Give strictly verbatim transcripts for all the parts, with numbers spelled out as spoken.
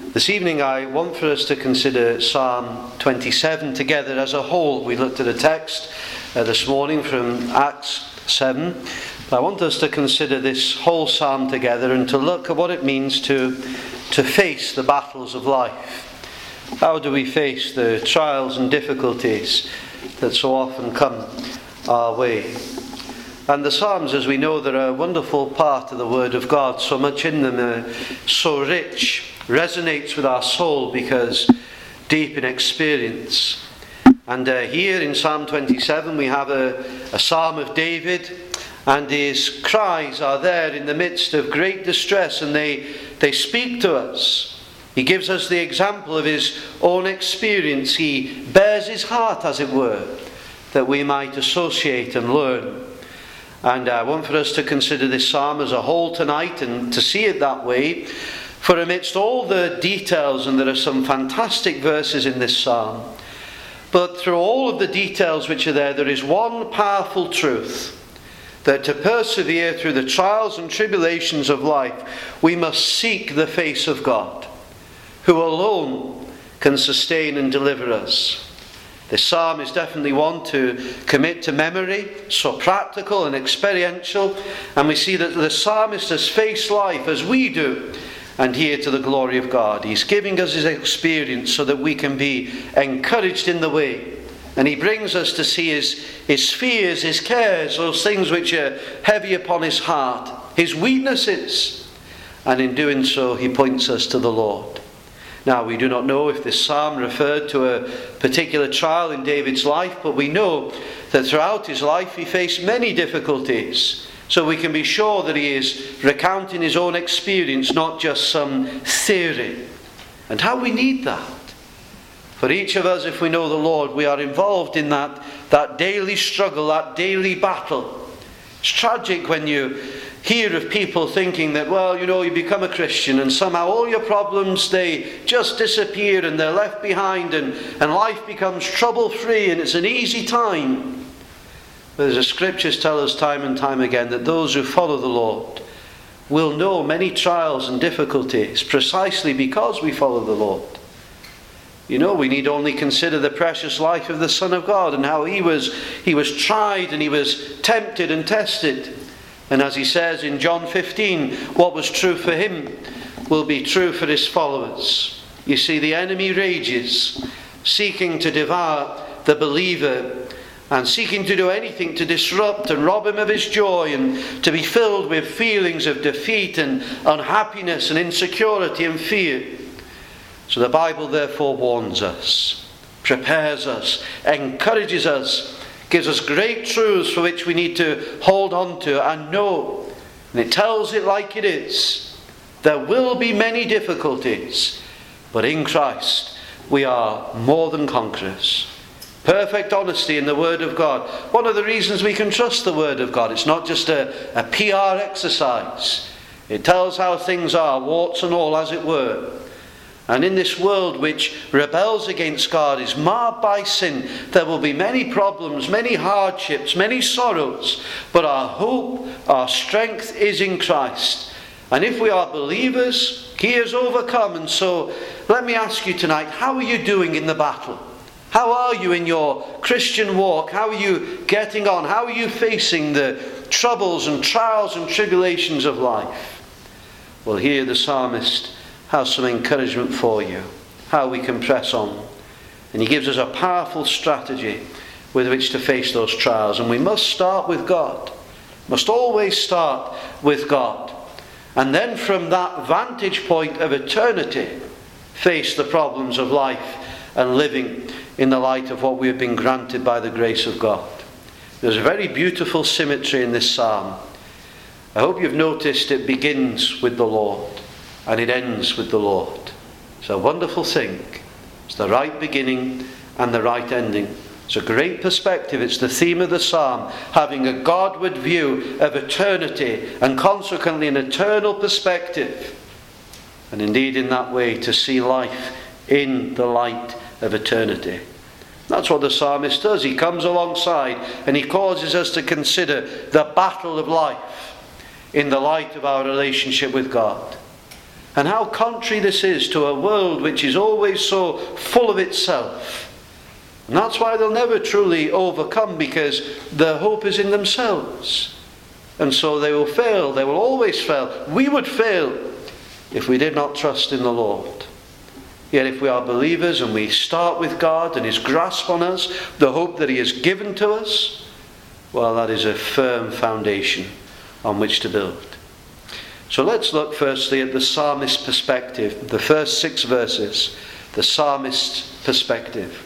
This evening I want for us to consider Psalm twenty-seven together as a whole. We looked at a text uh, this morning from Acts seven. But I want us to consider this whole psalm together and to look at what it means to, to face the battles of life. How do we face the trials and difficulties that so often come our way? And the Psalms, as we know, they're a wonderful part of the Word of God. So much in them, uh, so rich, resonates with our soul because deep in experience. And uh, here in Psalm twenty-seven we have a, a Psalm of David, and his cries are there in the midst of great distress, and they, they speak to us. He gives us the example of his own experience. He bears his heart, as it were, that we might associate and learn. And I want for us to consider this psalm as a whole tonight and to see it that way. For amidst all the details, and there are some fantastic verses in this psalm, but through all of the details which are there, there is one powerful truth, that to persevere through the trials and tribulations of life, we must seek the face of God, who alone can sustain and deliver us. This psalm is definitely one to commit to memory, so practical and experiential, and we see that the psalmist has faced life as we do, and here to the glory of God. He's giving us his experience so that we can be encouraged in the way, and he brings us to see his, his fears, his cares, those things which are heavy upon his heart, his weaknesses, and in doing so he points us to the Lord. Now, we do not know if this psalm referred to a particular trial in David's life, but we know that throughout his life he faced many difficulties. So we can be sure that he is recounting his own experience, not just some theory. And how we need that. For each of us, if we know the Lord, we are involved in that, that daily struggle, that daily battle. It's tragic when you hear of people thinking that, well, you know, you become a Christian and somehow all your problems, they just disappear and they're left behind, and, and life becomes trouble-free and it's an easy time. But as the scriptures tell us time and time again, that those who follow the Lord will know many trials and difficulties precisely because we follow the Lord. You know, we need only consider the precious life of the Son of God and how he was, he was tried and he was tempted and tested. And as he says in John fifteen, what was true for him will be true for his followers. You see, the enemy rages, seeking to devour the believer and seeking to do anything to disrupt and rob him of his joy and to be filled with feelings of defeat and unhappiness and insecurity and fear. So the Bible therefore warns us, prepares us, encourages us, gives us great truths for which we need to hold on to and know. And it tells it like it is. There will be many difficulties, but in Christ we are more than conquerors. Perfect honesty in the Word of God. One of the reasons we can trust the Word of God, it's not just a, a P R exercise. It tells how things are, warts and all, as it were. And in this world which rebels against God, is marred by sin, there will be many problems, many hardships, many sorrows. But our hope, our strength is in Christ. And if we are believers, he has overcome. And so let me ask you tonight, how are you doing in the battle? How are you in your Christian walk? How are you getting on? How are you facing the troubles and trials and tribulations of life? Well, here the psalmist has some encouragement for you, how we can press on. And he gives us a powerful strategy with which to face those trials. And we must start with God. Must always start with God. And then from that vantage point of eternity, face the problems of life and living in the light of what we have been granted by the grace of God. There's a very beautiful symmetry in this psalm. I hope you've noticed it begins with the Lord. And it ends with the Lord. It's a wonderful thing. It's the right beginning and the right ending. It's a great perspective. It's the theme of the psalm, having a Godward view of eternity and consequently an eternal perspective. And indeed in that way to see life in the light of eternity. That's what the psalmist does. He comes alongside and he causes us to consider the battle of life in the light of our relationship with God. And how contrary this is to a world which is always so full of itself. And that's why they'll never truly overcome, because their hope is in themselves. And so they will fail. They will always fail. We would fail if we did not trust in the Lord. Yet if we are believers and we start with God and His grasp on us, the hope that He has given to us, well, that is a firm foundation on which to build. So let's look firstly at the psalmist's perspective. The first six verses, the psalmist's perspective.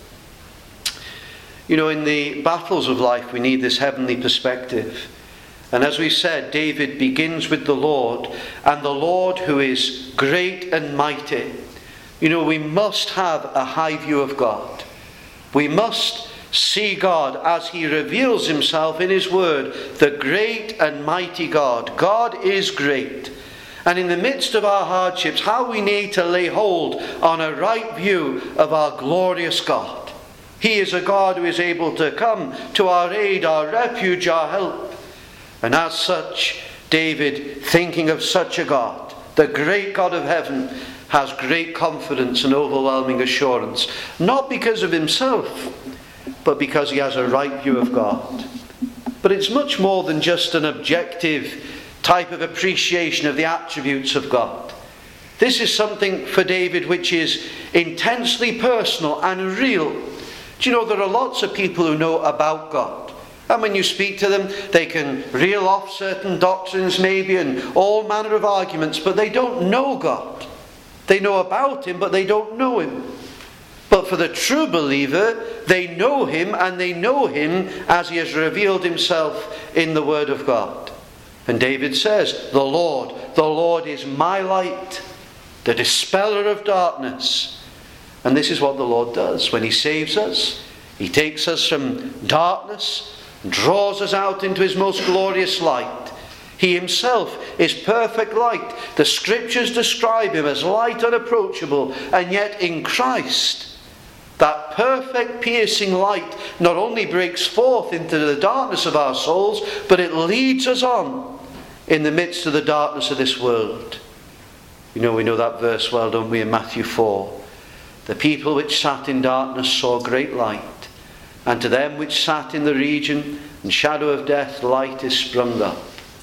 You know, in the battles of life we need this heavenly perspective. And as we said, David begins with the Lord, and the Lord who is great and mighty. You know, we must have a high view of God. We must see God as He reveals Himself in His Word, the great and mighty God. God is great. And in the midst of our hardships, how we need to lay hold on a right view of our glorious God. He is a God who is able to come to our aid, our refuge, our help. And as such, David, thinking of such a God, the great God of heaven, has great confidence and overwhelming assurance. Not because of himself, but because he has a right view of God. But it's much more than just an objective type of appreciation of the attributes of God. This is something for David which is intensely personal and real. Do you know, there are lots of people who know about God. And when you speak to them, they can reel off certain doctrines maybe and all manner of arguments, but they don't know God. They know about Him, but they don't know Him. But for the true believer, they know Him, and they know Him as He has revealed Himself in the Word of God. And David says, the Lord, the Lord is my light, the dispeller of darkness. And this is what the Lord does. When He saves us, He takes us from darkness, draws us out into His most glorious light. He Himself is perfect light. The Scriptures describe Him as light unapproachable, and yet in Christ, that perfect piercing light not only breaks forth into the darkness of our souls, but it leads us on in the midst of the darkness of this world. You know, we know that verse well, don't we, in Matthew four. The people which sat in darkness saw great light, and to them which sat in the region and shadow of death light is sprung up.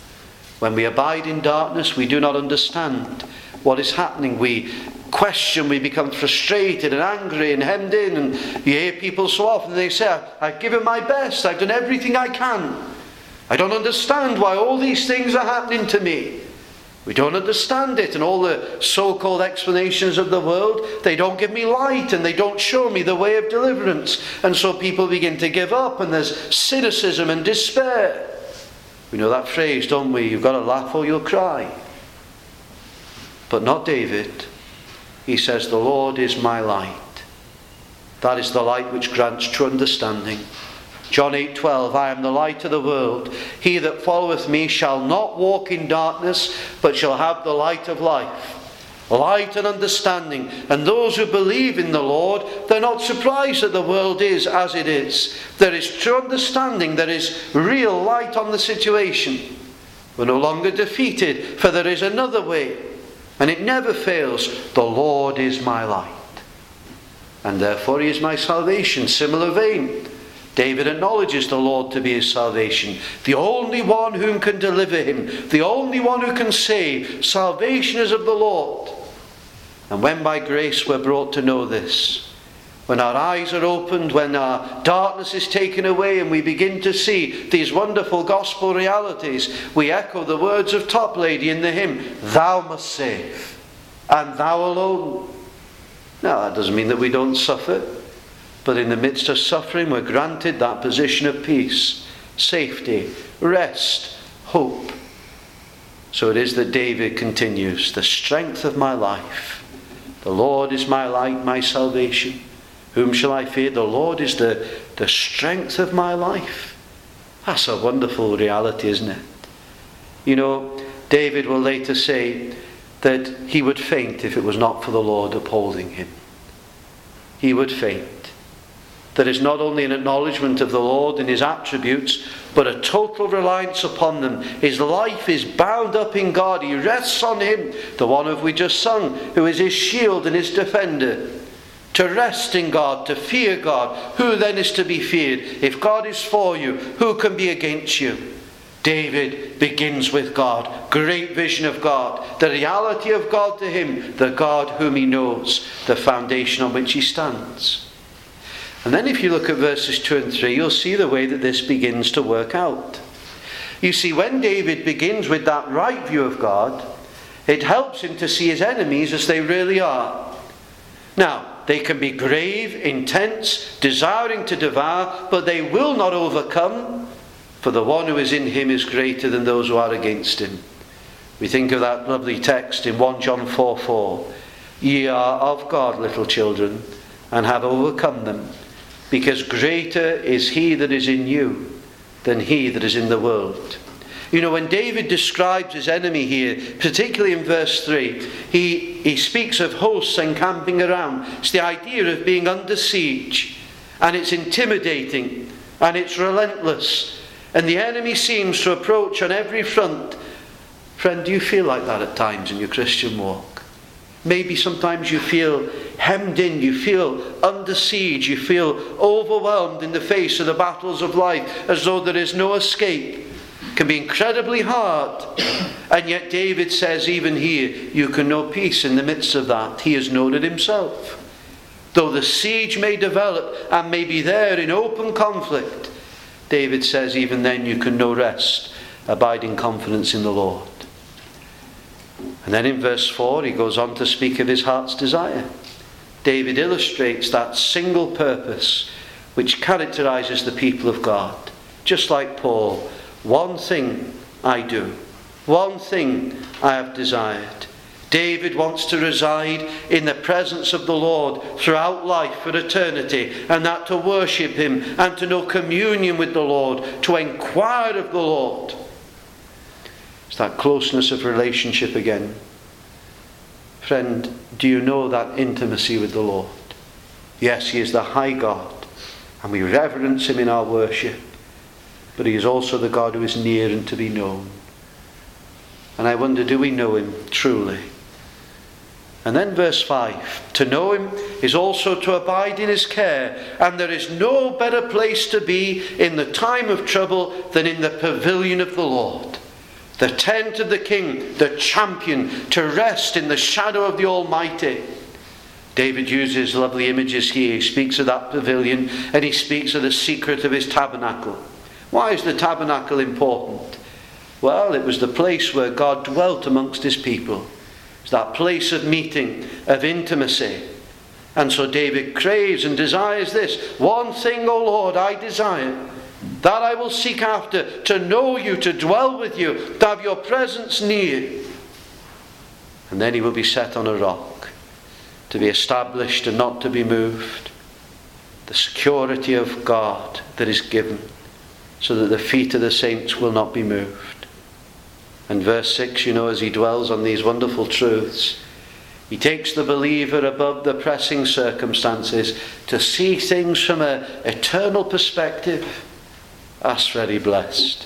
When we abide in darkness, we do not understand what is happening. We question, we become frustrated and angry and hemmed in. And you hear people so often, they say, I've given my best, I've done everything I can. I don't understand why all these things are happening to me. We don't understand it, and all the so-called explanations of the world, they don't give me light and they don't show me the way of deliverance. And so people begin to give up, and there's cynicism and despair. We know that phrase, don't we? You've got to laugh or you'll cry. But not David. He says, the Lord is my light. That is the light which grants true understanding. John eight twelve, I am the light of the world. He that followeth me shall not walk in darkness, but shall have the light of life. Light and understanding. And those who believe in the Lord, they're not surprised that the world is as it is. There is true understanding. There is real light on the situation. We're no longer defeated, for there is another way. And it never fails. The Lord is my light. And therefore He is my salvation. Similar vein. David acknowledges the Lord to be his salvation. The only one whom can deliver him. The only one who can save. Salvation is of the Lord. And when by grace we're brought to know this, when our eyes are opened, when our darkness is taken away and we begin to see these wonderful gospel realities, we echo the words of Toplady in the hymn, Thou must save, and Thou alone. Now that doesn't mean that we don't suffer. But in the midst of suffering, we're granted that position of peace, safety, rest, hope. So it is that David continues, the strength of my life. The Lord is my light, my salvation. Whom shall I fear? The Lord is the, the strength of my life. That's a wonderful reality, isn't it? You know, David will later say that he would faint if it was not for the Lord upholding him. He would faint. There is not only an acknowledgement of the Lord and his attributes, but a total reliance upon them. His life is bound up in God. He rests on him, the one of we just sung, who is his shield and his defender. To rest in God, to fear God. Who then is to be feared? If God is for you, who can be against you? David begins with God. Great vision of God. The reality of God to him. The God whom he knows. The foundation on which he stands. And then if you look at verses two and three, you'll see the way that this begins to work out. You see, when David begins with that right view of God, it helps him to see his enemies as they really are. Now, they can be grave, intense, desiring to devour, but they will not overcome, for the one who is in him is greater than those who are against him. We think of that lovely text in First John four four. Ye are of God, little children, and have overcome them, because greater is he that is in you than he that is in the world. You know, when David describes his enemy here, particularly in verse three, he, he speaks of hosts encamping around. It's the idea of being under siege, and it's intimidating, and it's relentless, and the enemy seems to approach on every front. Friend, do you feel like that at times in your Christian walk? Maybe sometimes you feel hemmed in, you feel under siege, you feel overwhelmed in the face of the battles of life, as though there is no escape. It can be incredibly hard. And yet David says even here, you can know peace in the midst of that. He has known it himself. Though the siege may develop and may be there in open conflict, David says even then you can know rest, abide in confidence in the Lord. And then in verse four he goes on to speak of his heart's desire. David illustrates that single purpose which characterizes the people of God. Just like Paul, one thing I do, one thing I have desired. David wants to reside in the presence of the Lord throughout life for eternity, and that to worship him and to know communion with the Lord, to inquire of the Lord. It's that closeness of relationship again. Friend, do you know that intimacy with the Lord? Yes, he is the high God, and we reverence him in our worship, but he is also the God who is near and to be known. And I wonder, do we know him truly? And then verse five, to know him is also to abide in his care, and there is no better place to be in the time of trouble than in the pavilion of the Lord. The tent of the King, the champion, to rest in the shadow of the Almighty. David uses lovely images here. He speaks of that pavilion, and he speaks of the secret of his tabernacle. Why is the tabernacle important? Well, it was the place where God dwelt amongst his people. It's that place of meeting, of intimacy. And so David craves and desires this. One thing, O Lord, I desire, that I will seek after, to know you, to dwell with you, to have your presence near. And then he will be set on a rock, to be established and not to be moved. The security of God that is given, so that the feet of the saints will not be moved. And verse six, you know, as he dwells on these wonderful truths, he takes the believer above the pressing circumstances to see things from an eternal perspective. That's very blessed.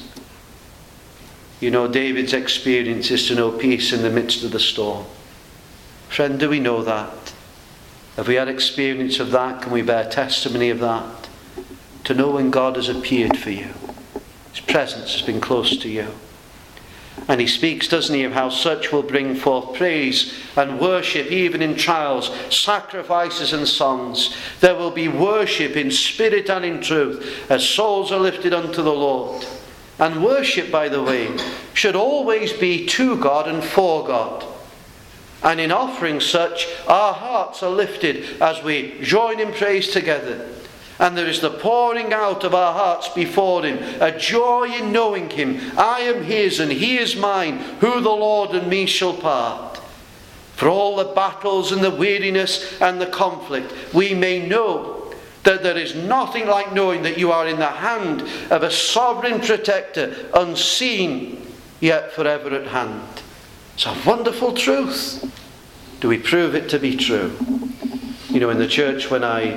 You know, David's experience is to know peace in the midst of the storm. Friend, do we know that? Have we had experience of that? Can we bear testimony of that? To know when God has appeared for you. His presence has been close to you. And he speaks, doesn't he, of how such will bring forth praise and worship even in trials, sacrifices and songs. There will be worship in spirit and in truth as souls are lifted unto the Lord. And worship, by the way, should always be to God and for God. And in offering such, our hearts are lifted as we join in praise together. And there is the pouring out of our hearts before him, a joy in knowing him. I am his and he is mine, who the Lord and me shall part. For all the battles and the weariness and the conflict, we may know that there is nothing like knowing that you are in the hand of a sovereign protector, unseen, yet forever at hand. It's a wonderful truth. Do we prove it to be true? You know, in the church when I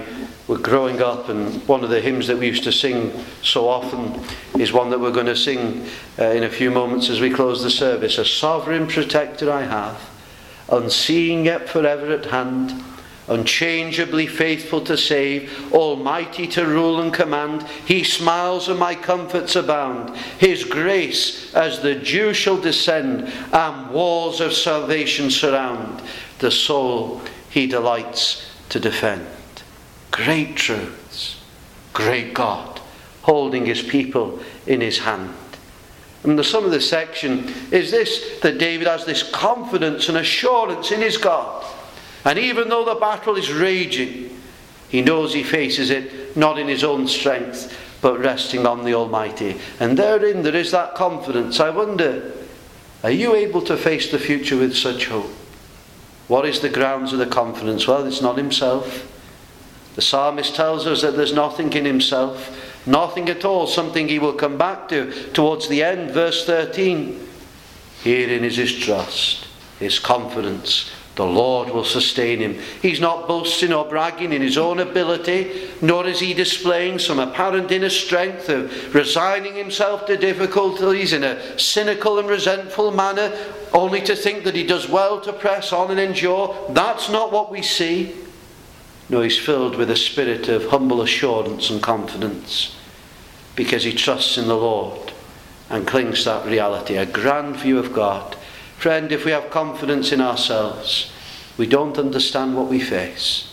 were growing up, and one of the hymns that we used to sing so often is one that we're going to sing uh, in a few moments as we close the service. A sovereign protector I have, unseeing yet forever at hand, unchangeably faithful to save, almighty to rule and command. He smiles and my comforts abound. His grace as the dew shall descend, and walls of salvation surround the soul he delights to defend. Great truths, great God, holding his people in his hand. And the sum of this section is this, that David has this confidence and assurance in his God. And even though the battle is raging, he knows he faces it not in his own strength, but resting on the Almighty. And therein there is that confidence. I wonder, are you able to face the future with such hope? What is the grounds of the confidence? Well, it's not himself. The psalmist tells us that there's nothing in himself, nothing at all, something he will come back to towards the end, verse thirteen. Herein is his trust, his confidence. The Lord will sustain him. He's not boasting or bragging in his own ability, nor is he displaying some apparent inner strength of resigning himself to difficulties in a cynical and resentful manner, only to think that he does well to press on and endure. That's not what we see. No, he's filled with a spirit of humble assurance and confidence because he trusts in the Lord and clings to that reality. A grand view of God. Friend, if we have confidence in ourselves, we don't understand what we face.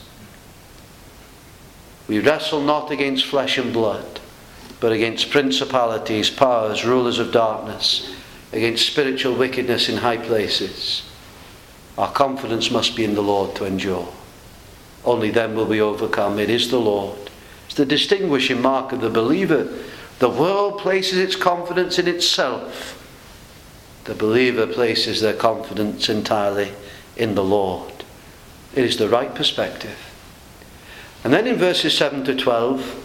We wrestle not against flesh and blood, but against principalities, powers, rulers of darkness, against spiritual wickedness in high places. Our confidence must be in the Lord to endure. Only then will we overcome. It is the Lord. It's the distinguishing mark of the believer. The world places its confidence in itself. The believer places their confidence entirely in the Lord. It is the right perspective. And then in verses seven to twelve,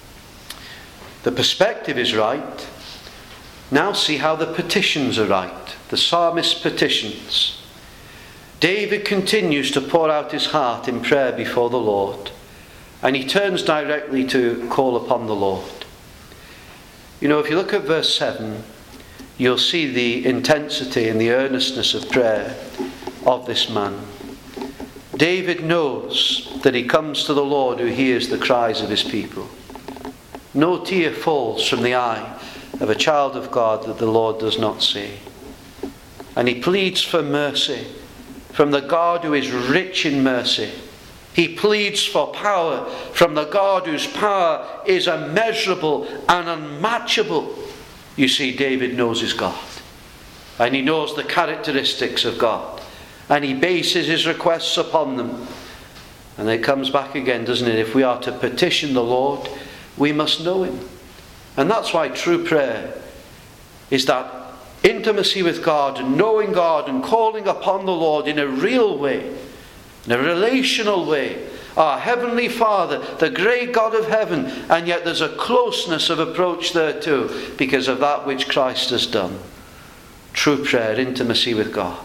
the perspective is right. Now see how the petitions are right. The psalmist's petitions. David continues to pour out his heart in prayer before the Lord, and he turns directly to call upon the Lord. You know, if you look at verse seven, you'll see the intensity and the earnestness of prayer of this man. David knows that he comes to the Lord who hears the cries of his people. No tear falls from the eye of a child of God that the Lord does not see. And he pleads for mercy from the God who is rich in mercy. He pleads for power from the God whose power is immeasurable and unmatchable. You see, David knows his God. And he knows the characteristics of God. And he bases his requests upon them. And it comes back again, doesn't it? If we are to petition the Lord, we must know him. And that's why true prayer is that intimacy with God and knowing God and calling upon the Lord in a real way, in a relational way. Our Heavenly Father, the great God of heaven, and yet there's a closeness of approach there too because of that which Christ has done. True prayer, intimacy with God.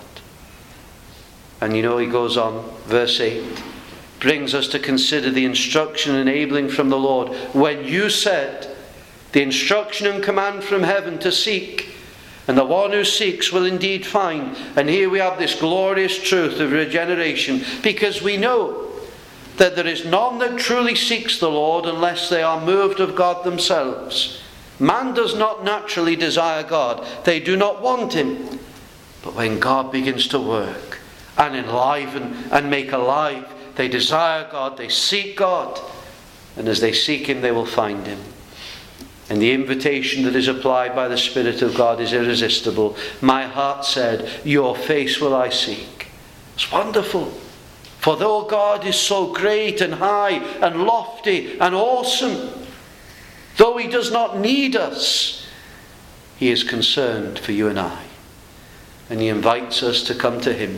And you know, he goes on, verse eight, brings us to consider the instruction enabling from the Lord. When you said, the instruction and command from heaven to seek, and the one who seeks will indeed find. And here we have this glorious truth of regeneration, because we know that there is none that truly seeks the Lord unless they are moved of God themselves. Man does not naturally desire God. They do not want him. But when God begins to work and enliven and make alive, they desire God, they seek God. And as they seek him, they will find him. And the invitation that is applied by the Spirit of God is irresistible. My heart said, your face will I seek. It's wonderful. For though God is so great and high and lofty and awesome, though he does not need us, he is concerned for you and I. And he invites us to come to him,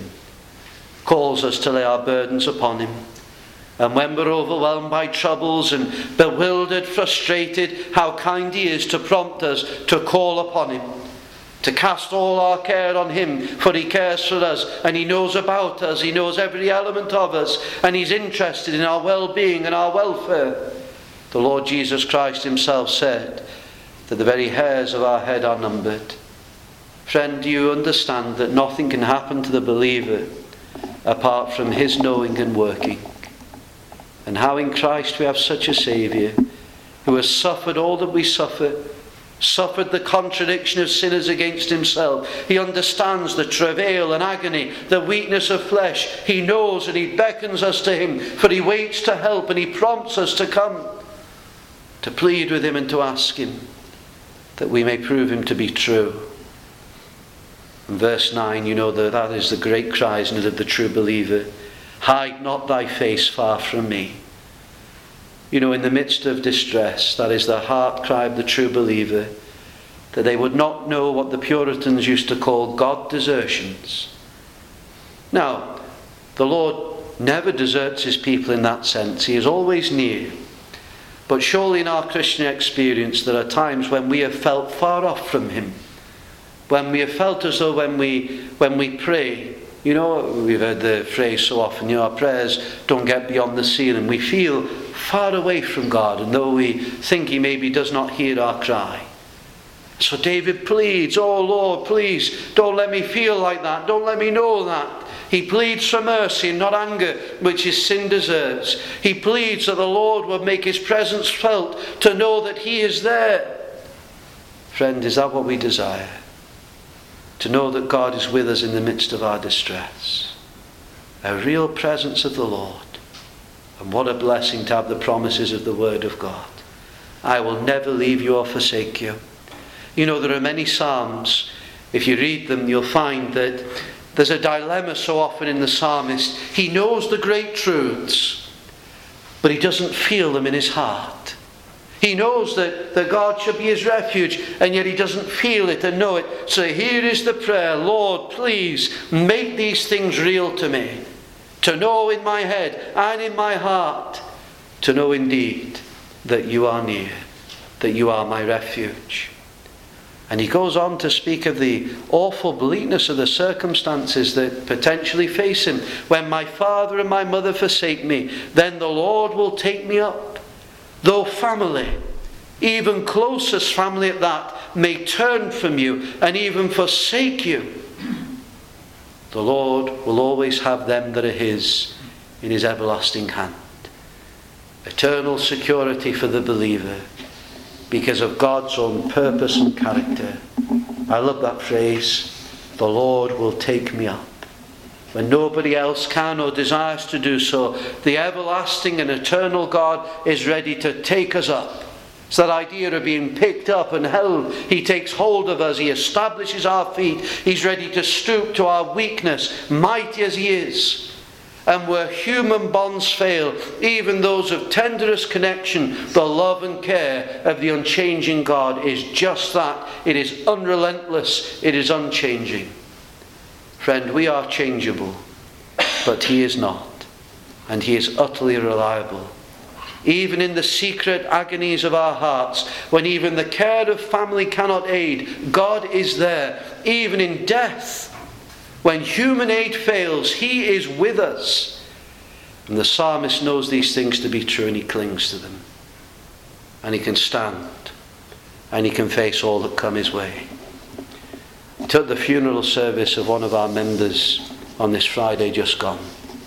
calls us to lay our burdens upon him. And when we're overwhelmed by troubles and bewildered, frustrated, how kind he is to prompt us to call upon him. To cast all our care on him, for he cares for us, and he knows about us, he knows every element of us, and he's interested in our well-being and our welfare. The Lord Jesus Christ himself said that the very hairs of our head are numbered. Friend, do you understand that nothing can happen to the believer apart from his knowing and working? And how in Christ we have such a Saviour who has suffered all that we suffer, suffered the contradiction of sinners against himself. He understands the travail and agony, the weakness of flesh. He knows and he beckons us to him, for he waits to help and he prompts us to come, to plead with him and to ask him that we may prove him to be true. In verse nine, you know that that is the great cry, isn't it, of the true believer. Hide not thy face far from me. You know, in the midst of distress, that is the heart cry of the true believer, that they would not know what the Puritans used to call God desertions. Now, the Lord never deserts his people in that sense. He is always near. But surely in our Christian experience there are times when we have felt far off from him. When we have felt as though when we when we pray, you know, we've heard the phrase so often, you know, our prayers don't get beyond the ceiling. We feel far away from God, and though we think he maybe does not hear our cry. So David pleads, oh Lord, please, don't let me feel like that. Don't let me know that. He pleads for mercy and not anger, which his sin deserves. He pleads that the Lord would make his presence felt, to know that he is there. Friend, is that what we desire? To know that God is with us in the midst of our distress. A real presence of the Lord. And what a blessing to have the promises of the Word of God. I will never leave you or forsake you. You know, there are many psalms. If you read them, you'll find that there's a dilemma so often in the psalmist. He knows the great truths, but he doesn't feel them in his heart. He knows that, that God should be his refuge, and yet he doesn't feel it and know it. So here is the prayer. Lord, please make these things real to me. To know in my head and in my heart, to know indeed that you are near, that you are my refuge. And he goes on to speak of the awful bleakness of the circumstances that potentially face him. When my father and my mother forsake me, then the Lord will take me up. Though family, even closest family at that, may turn from you and even forsake you, the Lord will always have them that are his in his everlasting hand. Eternal security for the believer because of God's own purpose and character. I love that phrase, the Lord will take me up. When nobody else can or desires to do so, the everlasting and eternal God is ready to take us up. It's that idea of being picked up and held. He takes hold of us. He establishes our feet. He's ready to stoop to our weakness, mighty as he is. And where human bonds fail, even those of tenderest connection, the love and care of the unchanging God is just that. It is unrelentless. It is unchanging. Friend, we are changeable, but he is not. And he is utterly reliable. Even in the secret agonies of our hearts, when even the care of family cannot aid, God is there. Even in death, when human aid fails, he is with us. And the psalmist knows these things to be true, and he clings to them. And he can stand, and he can face all that come his way. I took the funeral service of one of our members on this Friday just gone.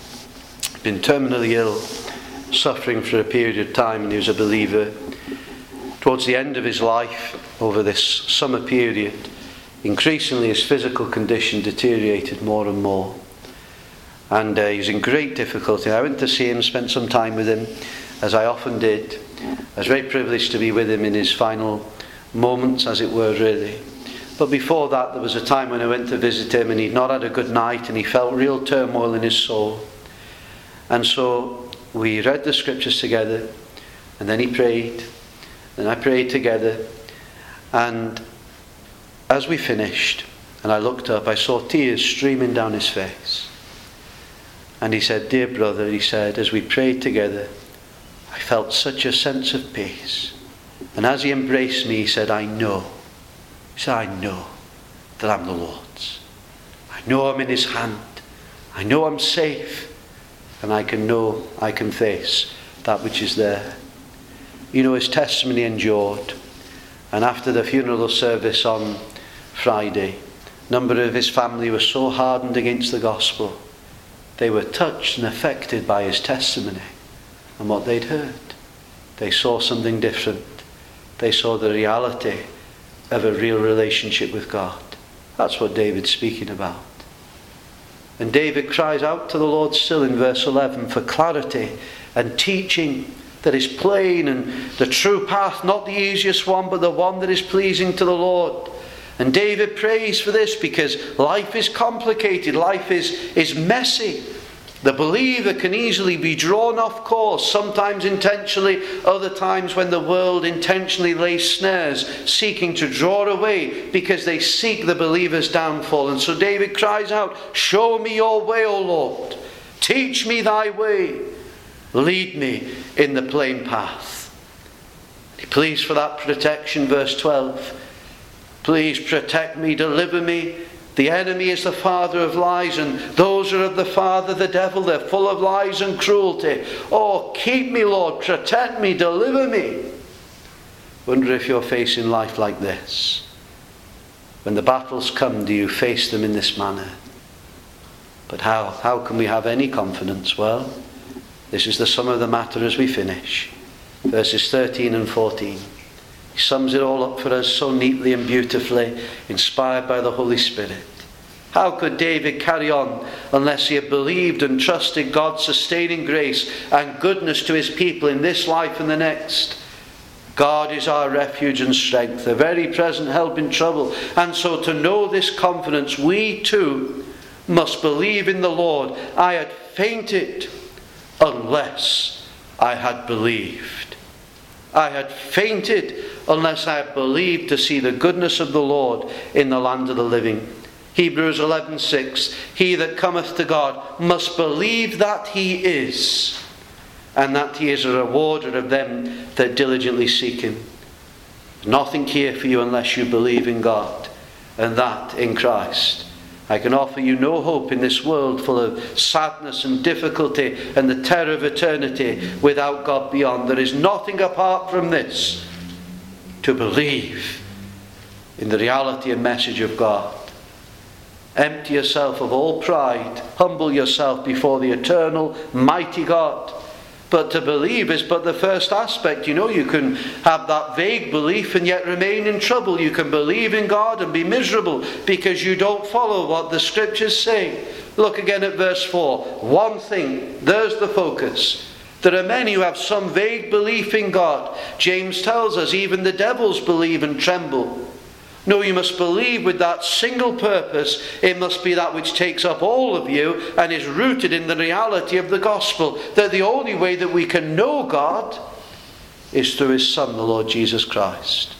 Been terminally ill, suffering for a period of time, and he was a believer. Towards the end of his life, over this summer period, increasingly his physical condition deteriorated more and more, and uh, he was in great difficulty. I went to see him, spent some time with him, as I often did. I was very privileged to be with him in his final moments, as it were, really. But before that, there was a time when I went to visit him, and he'd not had a good night, and he felt real turmoil in his soul. And so we read the scriptures together, and then he prayed, and I prayed together, and as we finished, and I looked up, I saw tears streaming down his face. And he said, "Dear brother," he said, as we prayed together, "I felt such a sense of peace." And as he embraced me, he said, "I know." He said, "I know that I'm the Lord's. I know I'm in his hand. I know I'm safe. And I can know, I can face that which is there. You know, his testimony endured. And after the funeral service on Friday, a number of his family were so hardened against the gospel. They were touched and affected by his testimony and what they'd heard. They saw something different. They saw the reality of a real relationship with God. That's what David's speaking about. And David cries out to the Lord still in verse eleven for clarity and teaching that is plain and the true path, not the easiest one, but the one that is pleasing to the Lord. And David prays for this because life is complicated, life is, is messy. The believer can easily be drawn off course, sometimes intentionally, other times when the world intentionally lays snares, seeking to draw away because they seek the believer's downfall. And so David cries out, show me your way, O Lord. Teach me thy way. Lead me in the plain path. He pleads for that protection, verse twelve. Please protect me, deliver me. The enemy is the father of lies, and those are of the father, the devil. They're full of lies and cruelty. Oh, keep me, Lord. Protect me, deliver me. Wonder if you're facing life like this. When the battles come, do you face them in this manner? But how? How can we have any confidence? Well, this is the sum of the matter as we finish. Verses thirteen and fourteen. He sums it all up for us so neatly and beautifully, inspired by the Holy Spirit. How could David carry on unless he had believed and trusted God's sustaining grace and goodness to his people in this life and the next? God is our refuge and strength, a very present help in trouble. And so to know this confidence, we too must believe in the Lord. I had fainted unless I had believed. I had fainted unless I had believed to see the goodness of the Lord in the land of the living. Hebrews eleven six. He that cometh to God must believe that he is, and that he is a rewarder of them that diligently seek him. Nothing here for you unless you believe in God, and that in Christ. I can offer you no hope in this world full of sadness and difficulty and the terror of eternity without God beyond. There is nothing apart from this. To believe in the reality and message of God. Empty yourself of all pride. Humble yourself before the eternal, mighty God. But to believe is but the first aspect. You know, you can have that vague belief and yet remain in trouble. You can believe in God and be miserable because you don't follow what the scriptures say. Look again at verse four. One thing, there's the focus. There are many who have some vague belief in God. James tells us even the devils believe and tremble. No, you must believe with that single purpose. It must be that which takes up all of you and is rooted in the reality of the gospel. That the only way that we can know God is through his Son, the Lord Jesus Christ.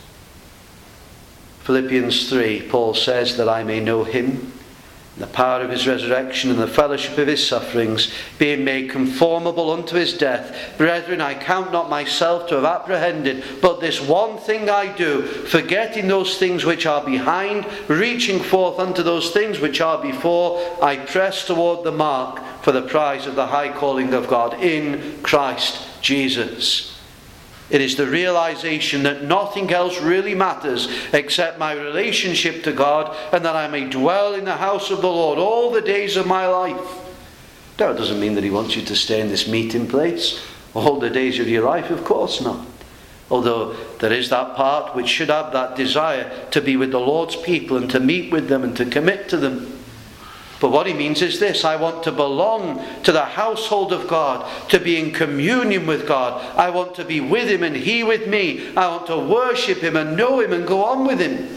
Philippians three, Paul says that I may know him, the power of his resurrection and the fellowship of his sufferings, being made conformable unto his death. Brethren, I count not myself to have apprehended, but this one thing I do, forgetting those things which are behind, reaching forth unto those things which are before, I press toward the mark for the prize of the high calling of God in Christ Jesus. It is the realization that nothing else really matters except my relationship to God, and that I may dwell in the house of the Lord all the days of my life. That doesn't mean that he wants you to stay in this meeting place all the days of your life. Of course not. Although there is that part which should have that desire to be with the Lord's people and to meet with them and to commit to them. But what he means is this: I want to belong to the household of God, to be in communion with God. I want to be with him and he with me. I want to worship him and know him and go on with him.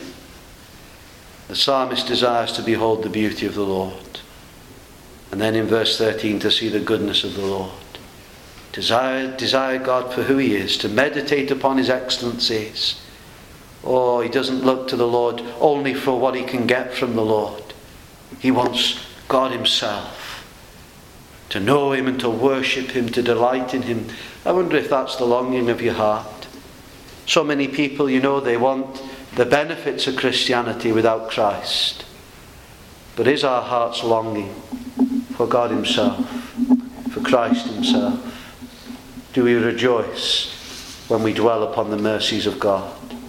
The psalmist desires to behold the beauty of the Lord. And then in verse thirteen, to see the goodness of the Lord. Desire, desire God for who he is, to meditate upon his excellencies. Oh, he doesn't look to the Lord only for what he can get from the Lord. He wants God himself. To know him and to worship him, to delight in him. I wonder if that's the longing of your heart. So many people, you know, they want the benefits of Christianity without Christ. But is our heart's longing for God himself, for Christ himself? Do we rejoice when we dwell upon the mercies of God,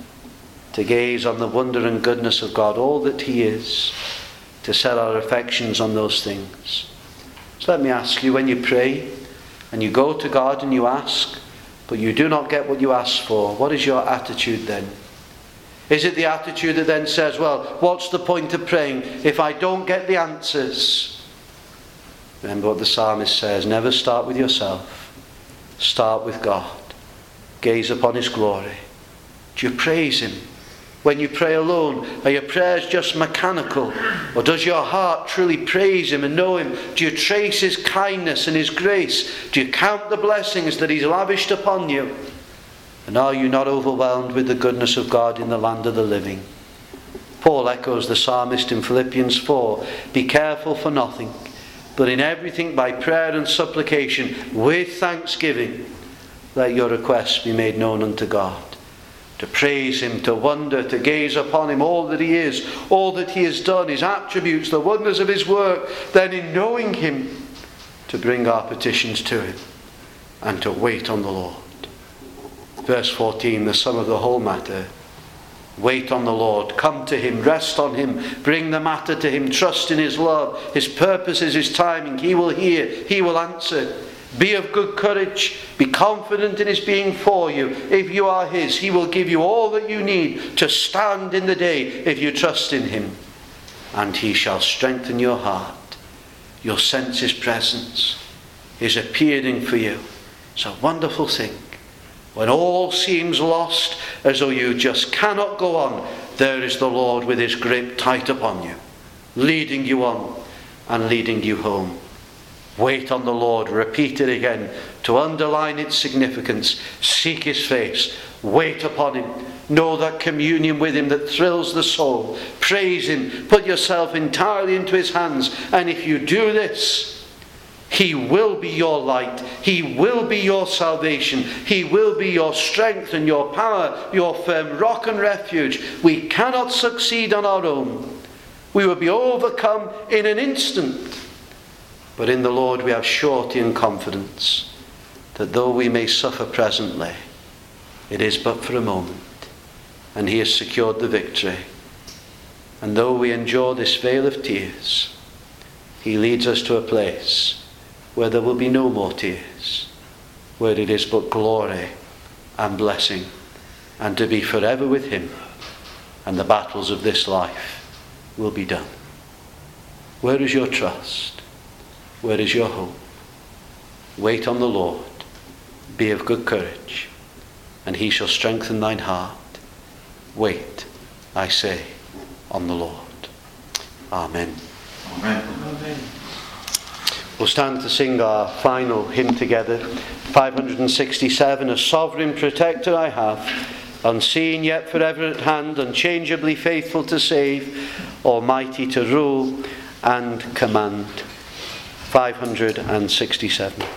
to gaze on the wonder and goodness of God, all that he is, to set our affections on those things? So let me ask you, when you pray and you go to God and you ask, but you do not get what you ask for, what is your attitude then? Is it the attitude that then says, well, what's the point of praying if I don't get the answers? Remember what the psalmist says, never start with yourself. Start with God. Gaze upon his glory. Do you praise him? When you pray alone, are your prayers just mechanical? Or does your heart truly praise him and know him? Do you trace his kindness and his grace? Do you count the blessings that he's lavished upon you? And are you not overwhelmed with the goodness of God in the land of the living? Paul echoes the psalmist in Philippians four. Be careful for nothing, but in everything by prayer and supplication with thanksgiving, let your requests be made known unto God. To praise him, to wonder, to gaze upon him, all that he is, all that he has done, his attributes, the wonders of his work. Then in knowing him, to bring our petitions to him and to wait on the Lord. Verse fourteen, the sum of the whole matter. Wait on the Lord, come to him, rest on him, bring the matter to him, trust in his love, his purposes, his timing. He will hear, he will answer. Be of good courage, be confident in his being for you. If you are his, he will give you all that you need to stand in the day if you trust in him. And he shall strengthen your heart. You'll sense his presence, his appearing for you. It's a wonderful thing. When all seems lost, as though you just cannot go on, there is the Lord with his grip tight upon you, leading you on and leading you home. Wait on the Lord. Repeat it again to underline its significance. Seek his face. Wait upon him. Know that communion with him that thrills the soul. Praise him. Put yourself entirely into his hands. And if you do this, he will be your light. He will be your salvation. He will be your strength and your power, your firm rock and refuge. We cannot succeed on our own. We will be overcome in an instant. But in the Lord we have surety and confidence that though we may suffer presently, it is but for a moment, and he has secured the victory. And though we endure this vale of tears, he leads us to a place where there will be no more tears, where it is but glory and blessing, and to be forever with him, and the battles of this life will be done. Where is your trust? Where is your hope? Wait on the Lord. Be of good courage, and he shall strengthen thine heart. Wait, I say, on the Lord. Amen. Amen. Amen. We'll stand to sing our final hymn together. five hundred sixty-seven. A sovereign protector I have, unseen yet forever at hand, unchangeably faithful to save, almighty to rule and command. five hundred sixty-seven.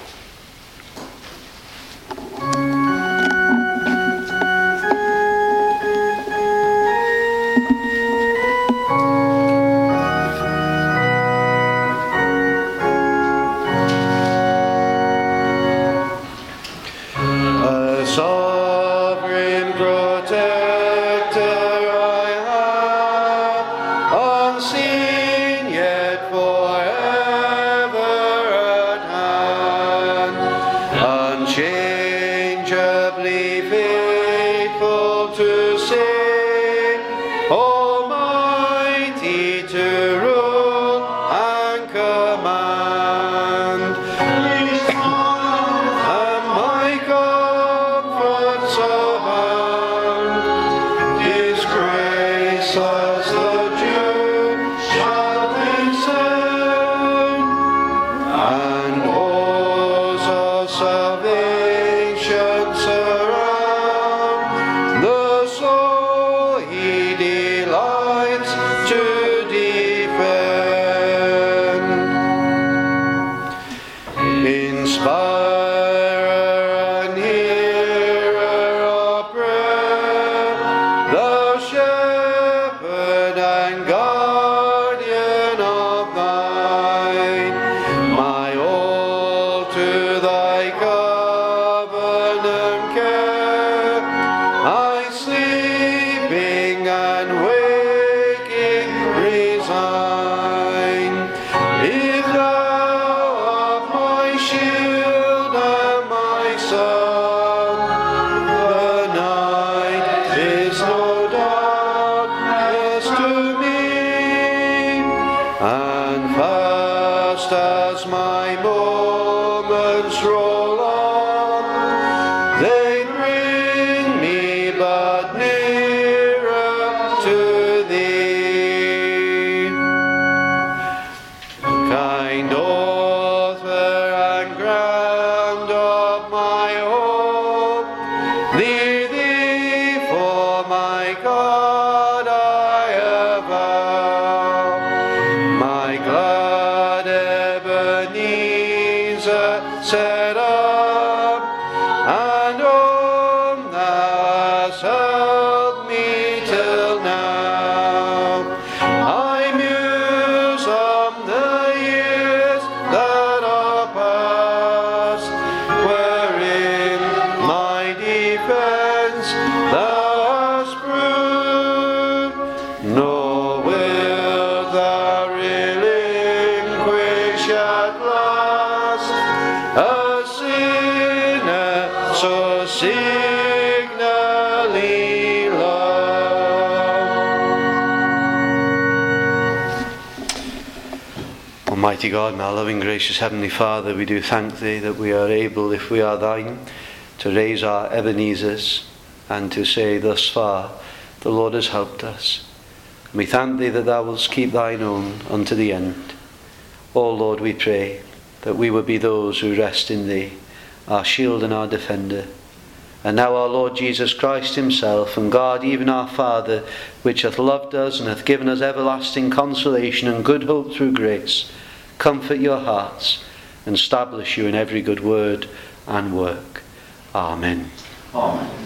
And walls of salvation surround. song. The night is no darkness to me, and fast as my moments roll on, they bring me but nearer to thee. Kind author and ground of my hope, thee, thee, for my God I avow. My glad Ebenezer set up, and home thou hast helped me till now. I muse on the years that are past, wherein my defence thou hast proved, nor wilt thou relinquish at last a sinner so signally loved. Almighty God, my loving, gracious Heavenly Father, we do thank Thee that we are able, if we are Thine, to raise our Ebenezers and to say, thus far, the Lord has helped us. And we thank Thee that Thou wilt keep Thine own unto the end. O Lord, we pray that we would be those who rest in Thee, our shield and our defender. And now our Lord Jesus Christ himself, and God, even our Father, which hath loved us and hath given us everlasting consolation and good hope through grace, comfort your hearts and establish you in every good word and work. Amen. Amen.